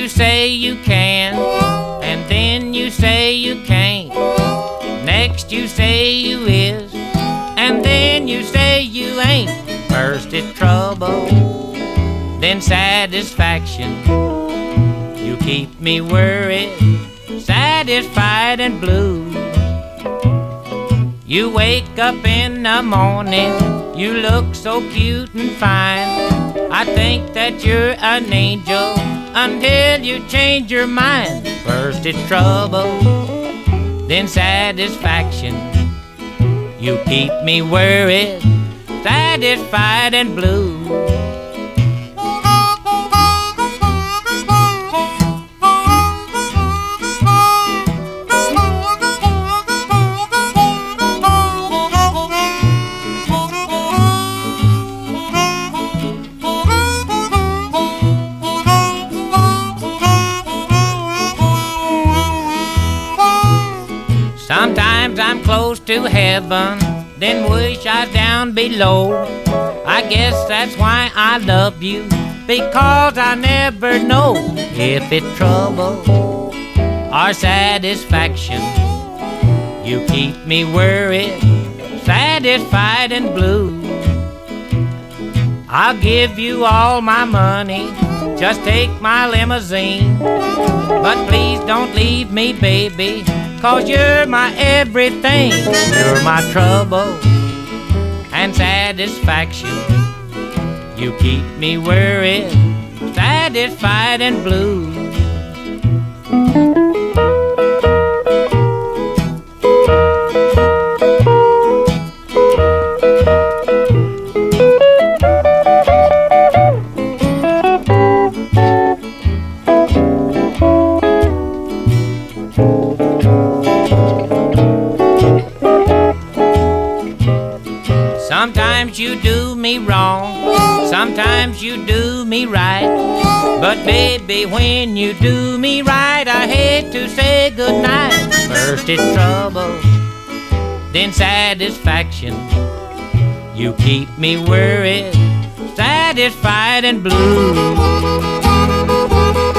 you say you can, and then you say you can't. Next you say you is, and then you say you ain't. First it's trouble, then satisfaction. You keep me worried, satisfied and blue. You wake up in the morning, you look so cute and fine. I think that you're an angel until you change your mind. First it's trouble, then satisfaction. You keep me worried, satisfied and blue. Sometimes I'm close to heaven, then wish I was down below. I guess that's why I love you, because I never know if it's trouble or satisfaction. You keep me worried, satisfied and blue. I'll give you all my money, just take my limousine. But please don't leave me, baby, 'cause you're my everything. You're my trouble and satisfaction. You keep me worried, satisfied and blue. Sometimes you do me wrong, sometimes you do me right. But baby, when you do me right, I hate to say goodnight. First it's trouble, then satisfaction. You keep me worried, satisfied and blue.